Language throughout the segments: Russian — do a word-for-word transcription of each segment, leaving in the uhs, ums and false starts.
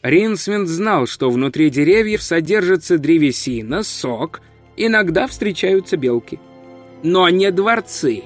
Ринсвинд знал, что внутри деревьев содержится древесина, сок, иногда встречаются белки. Но не дворцы.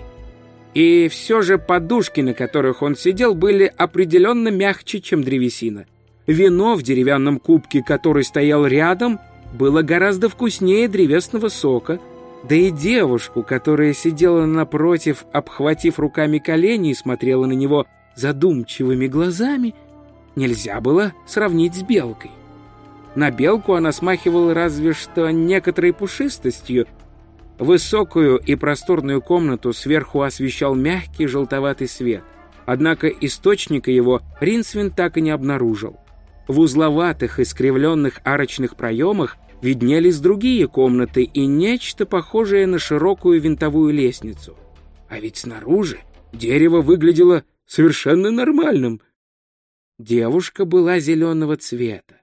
И все же подушки, на которых он сидел, были определенно мягче, чем древесина. Вино в деревянном кубке, который стоял рядом, было гораздо вкуснее древесного сока, да и девушку, которая сидела напротив, обхватив руками колени и смотрела на него задумчивыми глазами, нельзя было сравнить с белкой. На белку она смахивала разве что некоторой пушистостью. Высокую и просторную комнату сверху освещал мягкий желтоватый свет, однако источника его Ринсвинд так и не обнаружил. В узловатых, искривленных арочных проемах виднелись другие комнаты и нечто похожее на широкую винтовую лестницу. А ведь снаружи дерево выглядело совершенно нормальным. Девушка была зеленого цвета,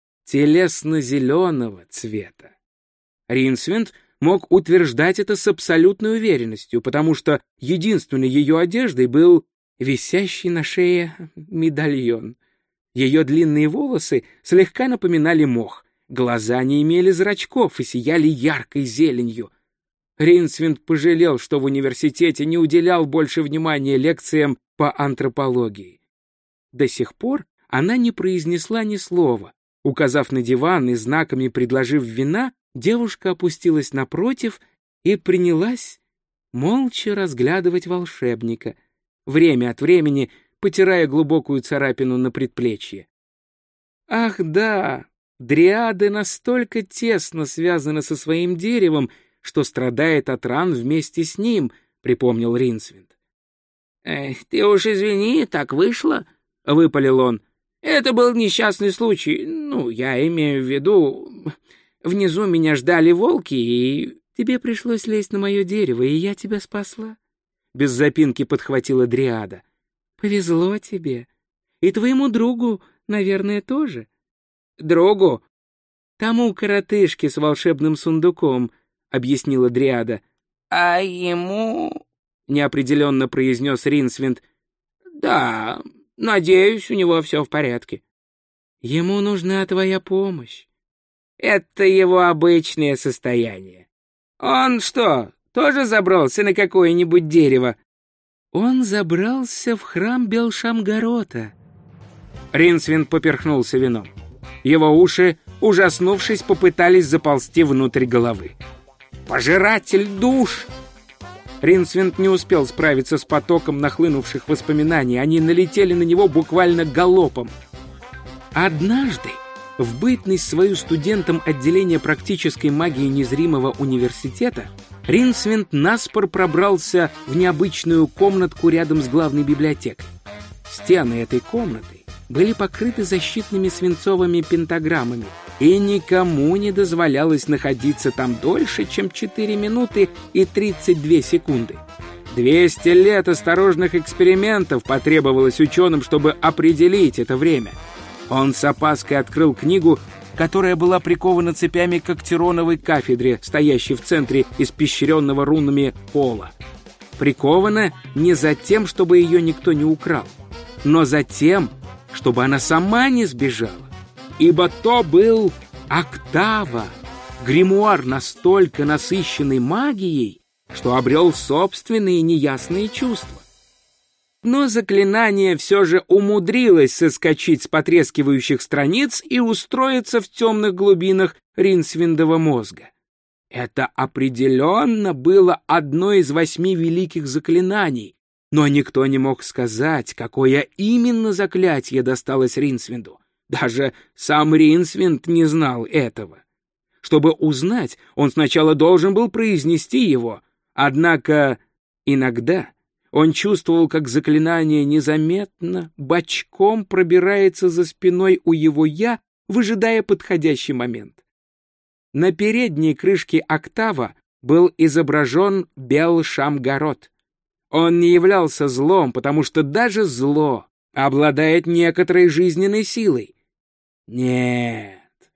телесно-зеленого цвета. Ринсвинд мог утверждать это с абсолютной уверенностью, потому что единственной ее одеждой был висящий на шее медальон. Ее длинные волосы слегка напоминали мох, глаза не имели зрачков и сияли яркой зеленью. Ринсвинд пожалел, что в университете не уделял больше внимания лекциям по антропологии. До сих пор она не произнесла ни слова. Указав на диван и знаками предложив вина, девушка опустилась напротив и принялась молча разглядывать волшебника, время от времени потирая глубокую царапину на предплечье. Ах да, дриады настолько тесно связаны со своим деревом, что страдает от ран вместе с ним, припомнил Ринсвинд. «Эх, ты уж извини, так вышло», — выпалил он. «Это был несчастный случай. Ну, я имею в виду, внизу меня ждали волки, и тебе пришлось лезть на мое дерево, и я тебя спасла». Без запинки подхватила дриада. «Повезло тебе. И твоему другу, наверное, тоже». «Другу?» «Тому коротышке с волшебным сундуком», — объяснила дриада. «А ему...» — неопределенно произнес Ринсвинд. «Да, надеюсь, у него все в порядке». «Ему нужна твоя помощь». «Это его обычное состояние. Он что, тоже забрался на какое-нибудь дерево?» «Он забрался в храм Белшамгарота». Ринсвинд поперхнулся вином. Его уши, ужаснувшись, попытались заползти внутрь головы. «Пожиратель душ!» Ринсвинд не успел справиться с потоком нахлынувших воспоминаний. Они налетели на него буквально галопом. Однажды, в бытность свою студентом отделения практической магии незримого университета, Ринсвинд наспор пробрался в необычную комнатку рядом с главной библиотекой. Стены этой комнаты были покрыты защитными свинцовыми пентаграммами, и никому не дозволялось находиться там дольше, чем четыре минуты и тридцать две секунды. двести лет осторожных экспериментов потребовалось ученым, чтобы определить это время. Он с опаской открыл книгу, которая была прикована цепями к актироновой кафедре, стоящей в центре испещренного рунами пола. Прикована не за тем, чтобы ее никто не украл, но за тем, чтобы она сама не сбежала. Ибо то был Октава, гримуар настолько насыщенный магией, что обрел собственные неясные чувства. Но заклинание все же умудрилось соскочить с потрескивающих страниц и устроиться в темных глубинах Ринсвиндова мозга. Это определенно было одно из восьми великих заклинаний, но никто не мог сказать, какое именно заклятие досталось Ринсвинду. Даже сам Ринсвинд не знал этого. Чтобы узнать, он сначала должен был произнести его, однако иногда он чувствовал, как заклинание незаметно, бочком пробирается за спиной у его «я», выжидая подходящий момент. На передней крышке октава был изображен Белшамгарот. Он не являлся злом, потому что даже зло обладает некоторой жизненной силой. Нет,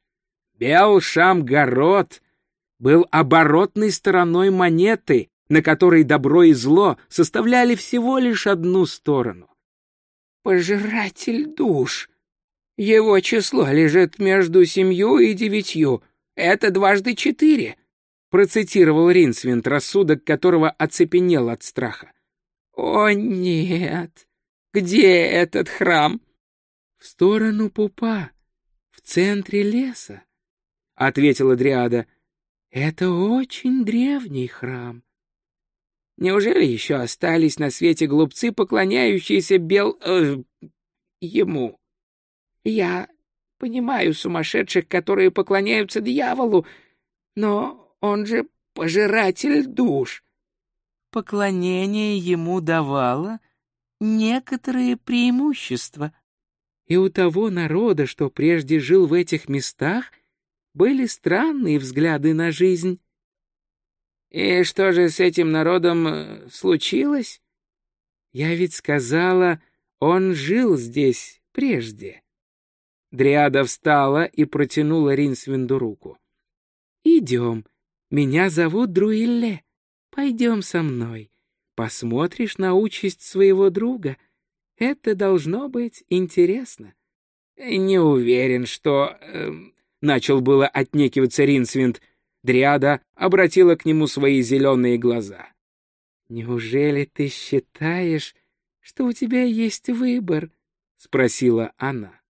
Белшамгарот был оборотной стороной монеты, на которой добро и зло составляли всего лишь одну сторону. «Пожиратель душ», Его число лежит между семью и девятью. Это дважды четыре, процитировал Ринсвинд, рассудок которого оцепенел от страха. О, нет! Где этот храм? В сторону Пупа, в центре леса, ответила Дриада. Это очень древний храм. Неужели еще остались на свете глупцы, поклоняющиеся бел... Э, ему? Я понимаю сумасшедших, которые поклоняются дьяволу, но он же пожиратель душ. Поклонение ему давало некоторые преимущества. И у того народа, что прежде жил в этих местах, были странные взгляды на жизнь. И что же с этим народом случилось? Я ведь сказала, он жил здесь прежде. Дриада встала и протянула Ринсвинду руку. «Идем. Меня зовут Друилле. Пойдем со мной. Посмотришь на участь своего друга. Это должно быть интересно». «Не уверен, что...» э, — начал было отнекиваться Ринсвинд. Дриада обратила к нему свои зеленые глаза. «Неужели ты считаешь, что у тебя есть выбор?» — спросила она.